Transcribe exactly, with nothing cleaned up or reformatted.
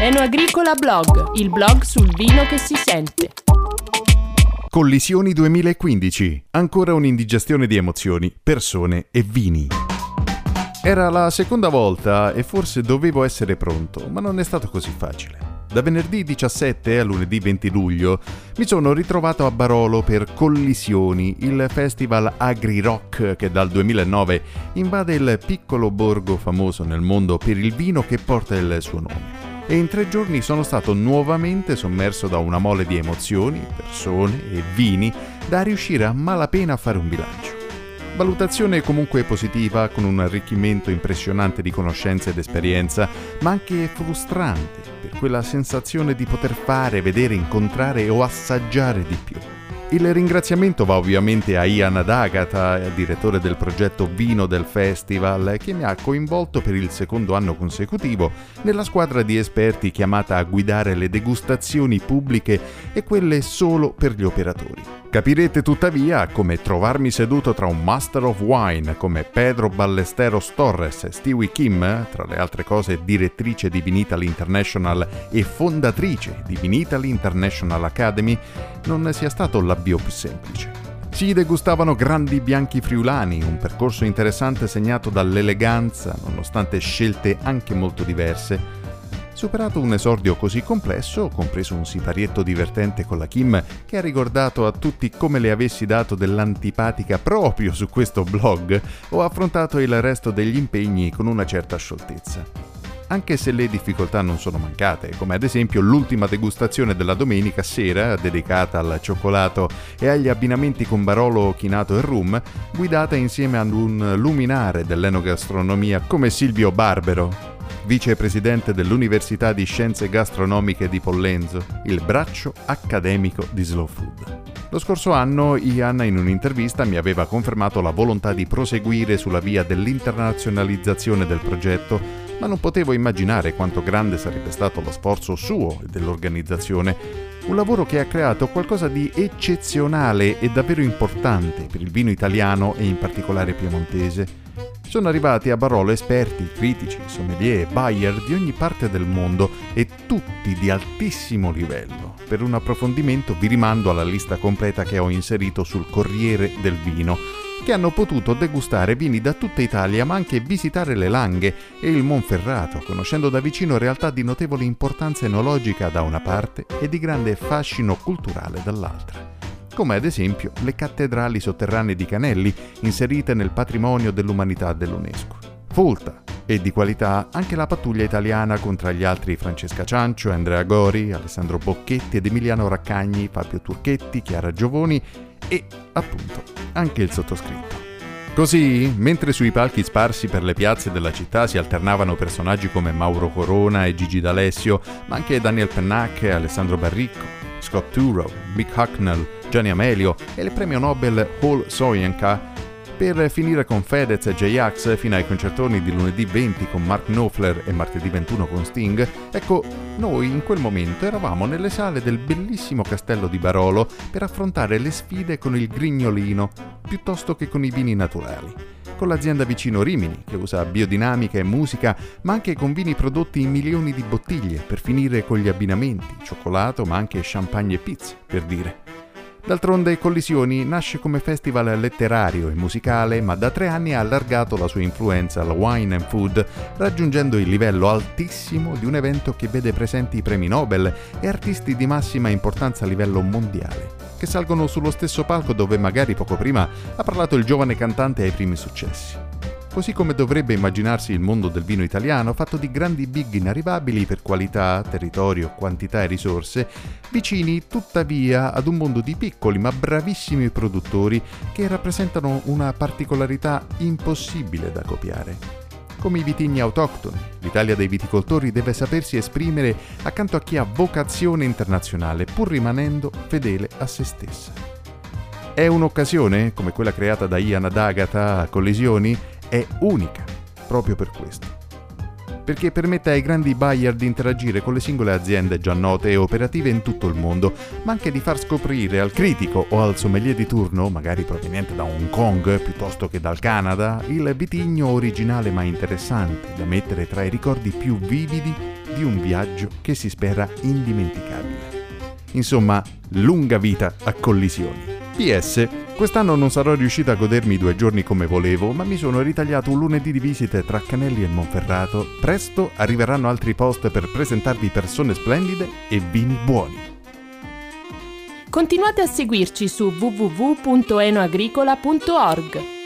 Enoagricola Blog, il blog sul vino che si sente. Collisioni duemilaquindici, ancora un'indigestione di emozioni, persone e vini. Era la seconda volta e forse dovevo essere pronto, ma non è stato così facile. Da venerdì diciassette a lunedì venti luglio mi sono ritrovato a Barolo per Collisioni, il festival agri-rock che dal duemilanove invade il piccolo borgo famoso nel mondo per il vino che porta il suo nome. E in tre giorni sono stato nuovamente sommerso da una mole di emozioni, persone e vini da riuscire a malapena a fare un bilancio. Valutazione comunque positiva, con un arricchimento impressionante di conoscenze ed esperienza, ma anche frustrante per quella sensazione di poter fare, vedere, incontrare o assaggiare di più. Il ringraziamento va ovviamente a Ian D'Agata, direttore del progetto Vino del Festival, che mi ha coinvolto per il secondo anno consecutivo nella squadra di esperti chiamata a guidare le degustazioni pubbliche e quelle solo per gli operatori. Capirete tuttavia come trovarmi seduto tra un Master of Wine come Pedro Ballesteros Torres e Stewie Kim, tra le altre cose direttrice di Vinitaly International e fondatrice di Vinitaly International Academy, non sia stato l'avvio più semplice. Si degustavano grandi bianchi friulani, un percorso interessante segnato dall'eleganza, nonostante scelte anche molto diverse. Superato un esordio così complesso, compreso un siparietto divertente con la Kim, che ha ricordato a tutti come le avessi dato dell'antipatica proprio su questo blog, ho affrontato il resto degli impegni con una certa scioltezza. Anche se le difficoltà non sono mancate, come ad esempio l'ultima degustazione della domenica sera, dedicata al cioccolato e agli abbinamenti con Barolo, chinato e rum, guidata insieme ad un luminare dell'enogastronomia come Silvio Barbero, vicepresidente dell'Università di Scienze Gastronomiche di Pollenzo, il braccio accademico di Slow Food. Lo scorso anno Ian in un'intervista mi aveva confermato la volontà di proseguire sulla via dell'internazionalizzazione del progetto, ma non potevo immaginare quanto grande sarebbe stato lo sforzo suo e dell'organizzazione, un lavoro che ha creato qualcosa di eccezionale e davvero importante per il vino italiano e in particolare piemontese. Sono arrivati a Barolo esperti, critici, sommelier e buyer di ogni parte del mondo e tutti di altissimo livello. Per un approfondimento vi rimando alla lista completa che ho inserito sul Corriere del Vino, che hanno potuto degustare vini da tutta Italia ma anche visitare le Langhe e il Monferrato, conoscendo da vicino realtà di notevole importanza enologica da una parte e di grande fascino culturale dall'altra, come ad esempio le cattedrali sotterranee di Canelli, inserite nel patrimonio dell'umanità dell'UNESCO. Folta e di qualità anche la pattuglia italiana con tra gli altri Francesca Ciancio, Andrea Gori, Alessandro Bocchetti ed Emiliano Raccagni, Fabio Turchetti, Chiara Giovoni e, appunto, anche il sottoscritto. Così, mentre sui palchi sparsi per le piazze della città si alternavano personaggi come Mauro Corona e Gigi D'Alessio, ma anche Daniel Pennac e Alessandro Barricco, Scott Turow, Mick Hucknall, Gianni Amelio e il premio Nobel Hol Soyinka, per finire con Fedez e J-Ax fino ai concertoni di lunedì venti con Mark Knopfler e martedì ventuno con Sting, ecco, noi in quel momento eravamo nelle sale del bellissimo castello di Barolo per affrontare le sfide con il grignolino, piuttosto che con i vini naturali. Con l'azienda vicino Rimini, che usa biodinamica e musica, ma anche con vini prodotti in milioni di bottiglie, per finire con gli abbinamenti, cioccolato, ma anche champagne e pizze, per dire. D'altronde Collisioni nasce come festival letterario e musicale, ma da tre anni ha allargato la sua influenza al wine and food, raggiungendo il livello altissimo di un evento che vede presenti i premi Nobel e artisti di massima importanza a livello mondiale, che salgono sullo stesso palco dove magari poco prima ha parlato il giovane cantante ai primi successi. Così come dovrebbe immaginarsi il mondo del vino italiano, fatto di grandi big inarrivabili per qualità, territorio, quantità e risorse, vicini tuttavia ad un mondo di piccoli ma bravissimi produttori che rappresentano una particolarità impossibile da copiare. Come i vitigni autoctoni, l'Italia dei viticoltori deve sapersi esprimere accanto a chi ha vocazione internazionale, pur rimanendo fedele a se stessa. È un'occasione, come quella creata da Ian D'Agata a Collisioni, è unica, proprio per questo. Perché permette ai grandi buyer di interagire con le singole aziende già note e operative in tutto il mondo, ma anche di far scoprire al critico o al sommelier di turno, magari proveniente da Hong Kong piuttosto che dal Canada, il vitigno originale ma interessante, da mettere tra i ricordi più vividi di un viaggio che si spera indimenticabile. Insomma, lunga vita a Collisioni. P S. Quest'anno non sarò riuscito a godermi i due giorni come volevo, ma mi sono ritagliato un lunedì di visite tra Canelli e Monferrato. Presto arriveranno altri post per presentarvi persone splendide e vini buoni. Continuate a seguirci su w w w punto enoagricola punto org.